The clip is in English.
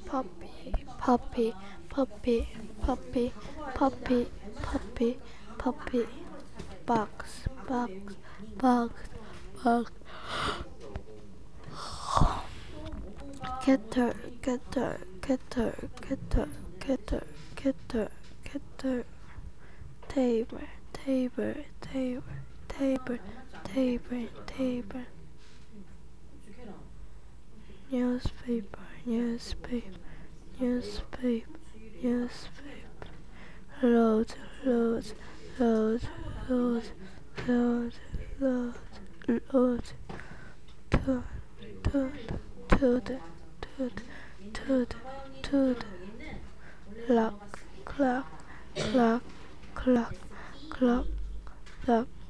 puppy, puppy, puppy, puppy, puppy, puppy, puppy, box, box, box, box, getter, getter, getter, getter, getter, getter, getter, table, table, table, table, table, table, newspaper, newspaper, newspaper, newspaper, load, load, load, load, load, load, load, toot, toot, toot, toot, toot, toot, clock, clock, clock, clock, clock, clock.